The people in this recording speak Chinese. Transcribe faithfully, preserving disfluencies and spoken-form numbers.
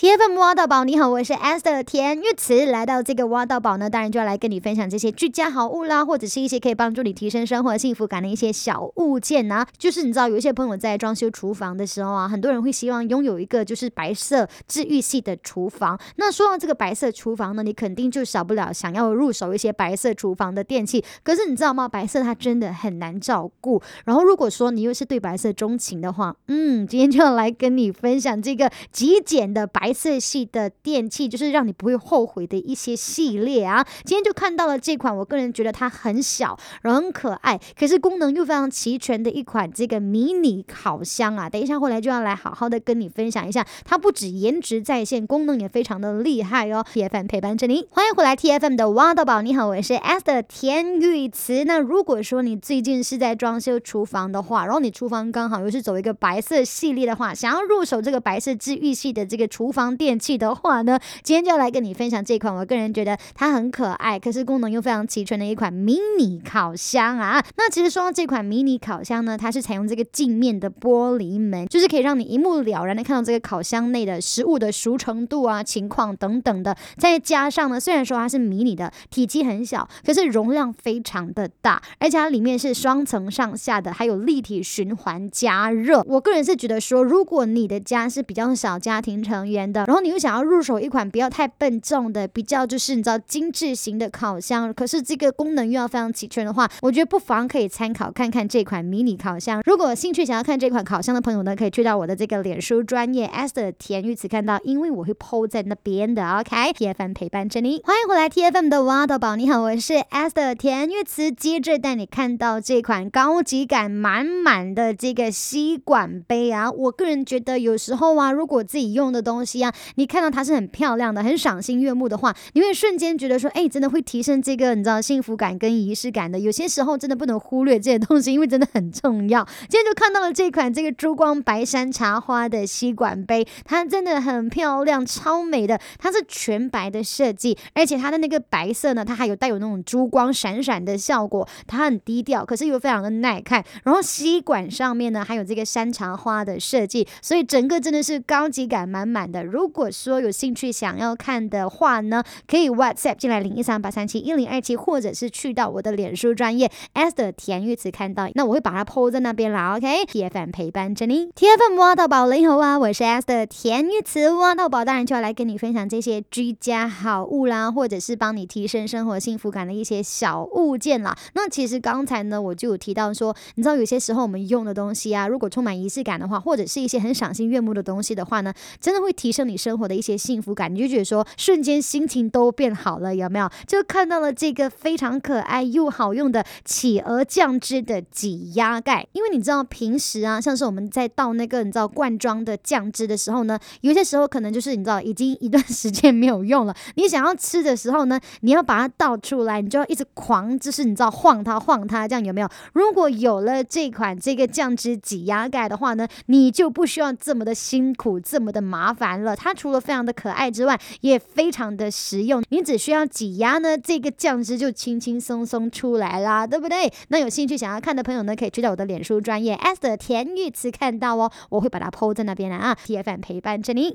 T F M 挖到宝，你好，我是 Esther 田玉慈。来到这个挖到宝呢，当然就要来跟你分享这些居家好物啦，或者是一些可以帮助你提升生活幸福感的一些小物件啊。就是你知道，有一些朋友在装修厨房的时候啊，很多人会希望拥有一个就是白色治愈系的厨房。那说到这个白色厨房呢，你肯定就少不了想要入手一些白色厨房的电器。可是你知道吗？白色它真的很难照顾。然后如果说你又是对白色钟情的话，嗯，今天就要来跟你分享这个极简的白色系的电器，就是让你不会后悔的一些系列啊。今天就看到了这款，我个人觉得它很小，然后很可爱，可是功能又非常齐全的一款这个迷你烤箱啊。等一下回来就要来好好的跟你分享一下，它不止颜值在线，功能也非常的厉害哦。T F M 陪伴着你，欢迎回来 T F M 的挖到宝，你好，我是 Esther 田玉慈。那如果说你最近是在装修厨房的话，然后你厨房刚好又是走一个白色系列的话，想要入手这个白色治愈系的这个厨房电器的话呢，今天就要来跟你分享这款我个人觉得它很可爱，可是功能又非常齐全的一款迷你烤箱啊。那其实说到这款迷你烤箱呢，它是采用这个镜面的玻璃门，就是可以让你一目了然的看到这个烤箱内的食物的熟成度啊、情况等等的。再加上呢，虽然说它是迷你的，体积很小，可是容量非常的大，而且它里面是双层上下的，还有立体循环加热。我个人是觉得说，如果你的家是比较小家庭成员的，然后你又想要入手一款不要太笨重的，比较就是你知道精致型的烤箱，可是这个功能又要非常齐全的话，我觉得不妨可以参考看看这款迷你烤箱。如果有兴趣想要看这款烤箱的朋友呢，可以去到我的这个脸书专页 Esther 田玉慈看到，因为我会 po 在那边的。 OK， T F M 陪伴着你，欢迎回来 T F M 的挖到宝，你好，我是 Esther 田玉慈。接着带你看到这款高级感满满的这个吸管杯啊，我个人觉得有时候啊，如果自己用的东西啊，你看到它是很漂亮的，很赏心悦目的话，你会瞬间觉得说，哎，真的会提升这个你知道幸福感跟仪式感的。有些时候真的不能忽略这些东西，因为真的很重要。今天就看到了这款这个珠光白山茶花的吸管杯，它真的很漂亮，超美的。它是全白的设计，而且它的那个白色呢，它还有带有那种珠光闪闪的效果，它很低调，可是又非常的耐看。然后吸管上面呢，还有这个山茶花的设计，所以整个真的是高级感满满的。如果说有兴趣想要看的话呢，可以 WhatsApp 进来零一三八三七一零二七，或者是去到我的脸书专页 Esther 田玉慈看到，那我会把它 po 在那边啦。 OK， T F M 陪伴着你， T F M 挖到宝，你好啊，我是 Esther 田玉慈。挖到宝当然就要来跟你分享这些居家好物啦，或者是帮你提升生活幸福感的一些小物件啦。那其实刚才呢，我就有提到说，你知道有些时候我们用的东西啊，如果充满仪式感的话，或者是一些很赏心悦目的东西的话呢，真的会提升你生活的一些幸福感，你就觉得说瞬间心情都变好了，有没有？就看到了这个非常可爱又好用的企鹅酱汁的挤压盖。因为你知道平时啊，像是我们在倒那个你知道罐装的酱汁的时候呢，有些时候可能就是你知道已经一段时间没有用了，你想要吃的时候呢，你要把它倒出来，你就要一直狂就是你知道晃它晃它，这样有没有？如果有了这款这个酱汁挤压盖的话呢，你就不需要这么的辛苦，这么的麻烦了。它除了非常的可爱之外，也非常的实用，你只需要挤压呢，这个酱汁就轻轻松松出来啦，对不对？那有兴趣想要看的朋友呢，可以去到我的脸书专页 Esther 田玉慈看到哦，我会把它 po 在那边啦啊。 T F M 陪伴着你。